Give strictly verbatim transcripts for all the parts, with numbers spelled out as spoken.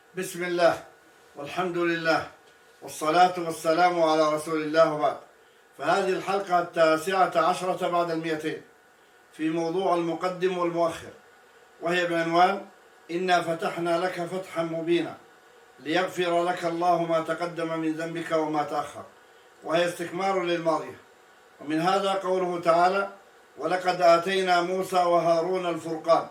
بسم الله والحمد لله والصلاة والسلام على رسول الله وبعد. فهذه الحلقة التاسعة عشرة بعد المئتين في موضوع المقدم والمؤخر، وهي بعنوان إنا فتحنا لك فتحا مبينا ليغفر لك الله ما تقدم من ذنبك وما تأخر، وهي استكمال للماضية. ومن هذا قوله تعالى: ولقد آتينا موسى وهارون الفرقان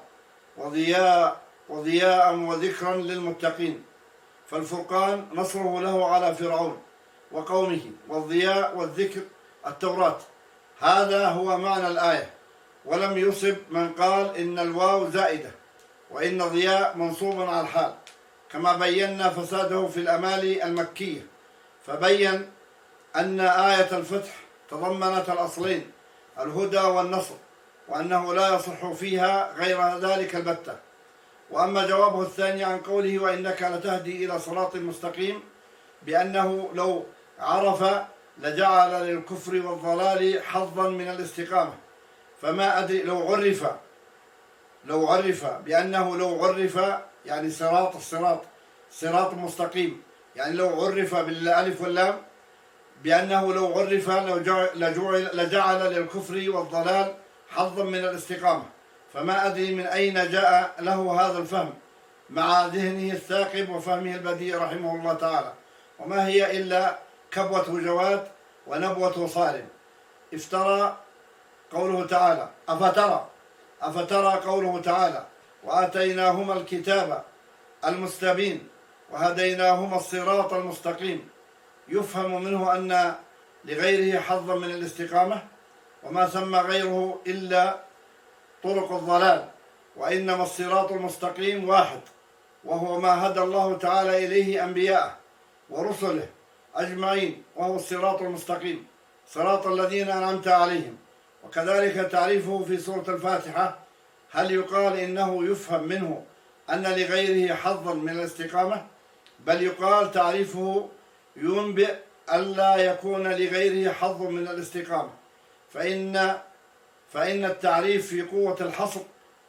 وضياء وضياء وذكرا للمتقين. فالفرقان نصره له على فرعون وقومه، والضياء والذكر التوراة. هذا هو معنى الآية، ولم يصب من قال إن الواو زائدة وإن ضياء منصوب على الحال، كما بينا فساده في الأمالي المكية، فبين أن آية الفتح تضمنت الأصلين الهدى والنصر، وأنه لا يصح فيها غير ذلك البتة. وأما جوابه الثاني عن قوله وإنك لتهدي إلى صراط مستقيم، بأنه لو عرف لجعل للكفر والضلال حظا من الاستقامة. فما أدري لو عرف لو عرف بأنه لو عرف يعني صراط الصراط صراط مستقيم، يعني لو عرف بالألف واللام بأنه لو عرف لجعل, لجعل للكفر والضلال حظا من الاستقامة. فما أدري من أين جاء له هذا الفهم مع ذهنه الثاقب وفهمه البديع رحمه الله تعالى، وما هي إلا كبوة جواد ونبوة صارم. افترى قوله تعالى أفترى أفترى قوله تعالى وآتيناهما الكتاب المستبين وهديناهما الصراط المستقيم. يفهم منه أن لغيره حظا من الاستقامة، وما ثم غيره إلا طرق الضلال، وإنما الصراط المستقيم واحد، وهو ما هدى الله تعالى إليه أنبياءه ورسله أجمعين، وهو الصراط المستقيم صراط الذين أنعمت عليهم. وكذلك تعريفه في سورة الفاتحة. هل يقال إنه يفهم منه أن لغيره حظا من الاستقامة؟ بل يقال تعريفه ينبئ ألا يكون لغيره حظ من الاستقامة، فإن فإن التعريف في قوة الحصر،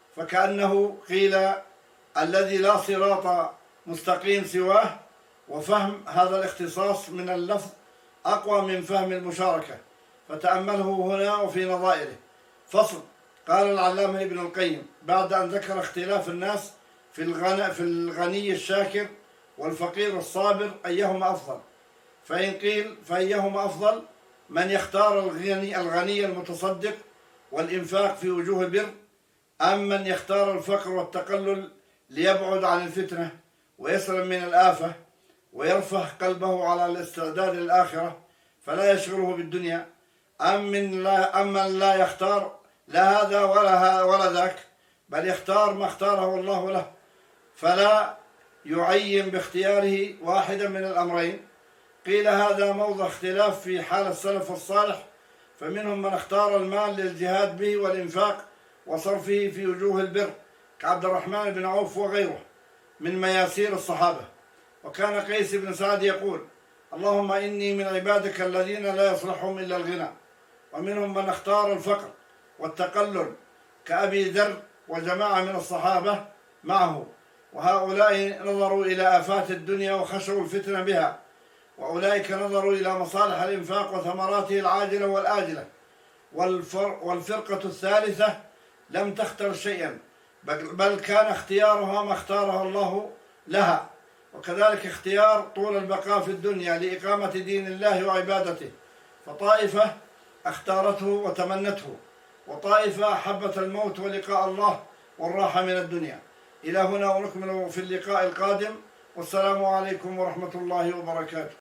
فكأنه قيل الذي لا صراط مستقيم سواه. وفهم هذا الاختصاص من اللفظ أقوى من فهم المشاركة، فتأمله هنا وفي نظائره. فصل. قال العلامة ابن القيم بعد أن ذكر اختلاف الناس في الغني, في الغني الشاكر والفقير الصابر أيهما أفضل، فإن قيل فأيهما أفضل من يختار الغني, الغني المتصدق والإنفاق في وجوه البر، أم من يختار الفقر والتقلل ليبعد عن الفتنة ويسلم من الآفة ويرفع قلبه على الاستعداد للآخرة فلا يشغله بالدنيا، أم من لا, أم من لا يختار لا هذا ولا, ولا ذاك، بل يختار ما اختاره الله له، فلا يعين باختياره واحدا من الأمرين. قيل هذا موضع اختلاف في حال السلف الصالح، فمنهم من اختار المال للجهاد به والإنفاق وصرفه في وجوه البر كعبد الرحمن بن عوف وغيره من مياسير الصحابة. وكان قيس بن سعد يقول: اللهم إني من عبادك الذين لا يصلحهم إلا الغنى. ومنهم من اختار الفقر والتقلل كأبي ذر وجماعة من الصحابة معه، وهؤلاء نظروا إلى آفات الدنيا وخشوا الفتنة بها، وأولئك نظروا إلى مصالح الإنفاق وثمراته العاجلة والآجلة. والفرقة الثالثة لم تختر شيئا، بل كان اختيارها ما اختاره الله لها، وكذلك اختيار طول البقاء في الدنيا لإقامة دين الله وعبادته. فطائفة اختارته وتمنته، وطائفة أحبت الموت ولقاء الله والراحة من الدنيا. إلى هنا ونكمل في اللقاء القادم، والسلام عليكم ورحمة الله وبركاته.